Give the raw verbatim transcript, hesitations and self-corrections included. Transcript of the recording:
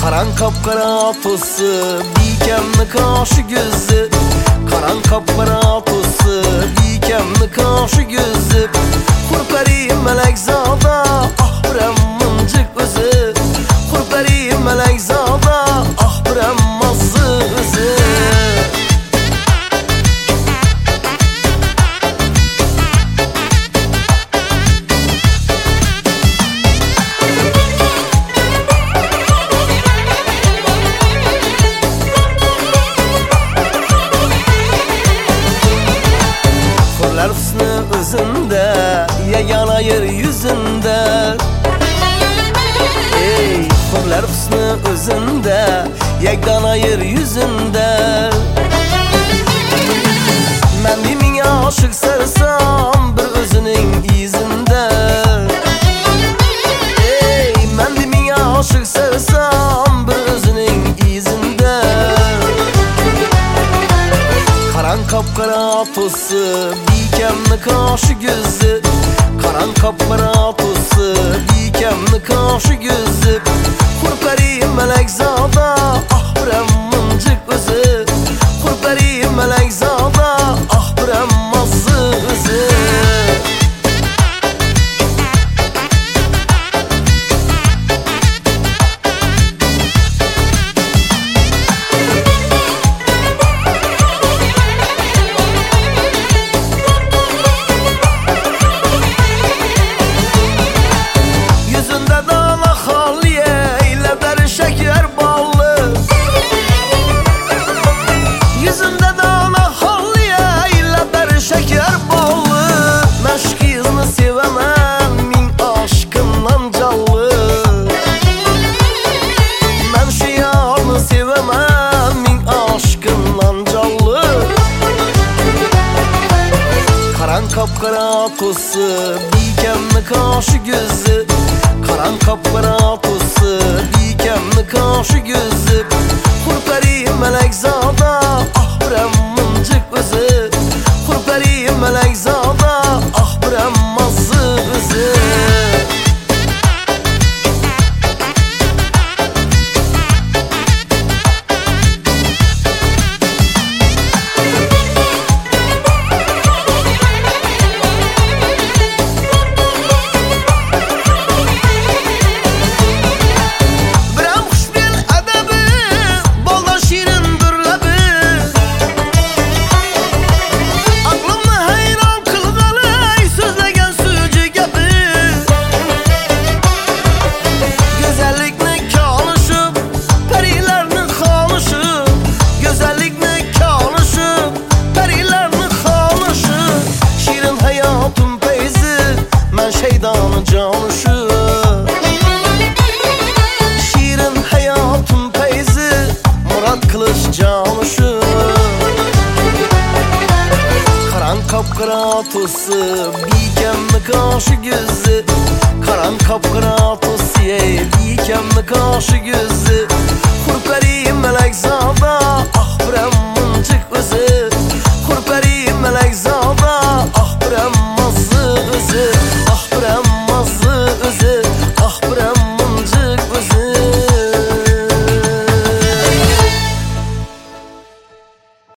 Karan kapkara atosu, dikenli kaşı gözü. Karan kapkara atosu, dikenli kaşı gözü. Kurperi melek zada, ah burem mıncık özü. Kurperi melek zada, ah burem mazı özü. Hüsnü özünde, yegana yeryüzünde. Ey hürler hüsnü özünde, yegana yeryüzünde. Ben bir mine aşık sarsam bir özünün izinde. Ey ben bir mine aşık sarsam bir özünün izinde. Karan kapkara atosu, dikenli kaşı gözü. Karan kapkara atosu, dikenli kaşı gözü. Kurperi melek zada, ah burem mıncık özü. Kurperi melek zada, ah burem mazı özü. Kapkara atosu, dikenli kaşı gözü. Karan kapkara atosu, dikenli kaşı gözü. Kurperi melek zada, ah burem mıncık özü. Kurperi melek zada, ah burem mazı özü. Şeydanın canışı, şirin hayatın peyzi, Murat Kılıç canışı. Karan kapkara atosu, dikenli kaşı gözü. Karan kapkara atosu, dikenli kaşı gözü. Kurperi melek zada.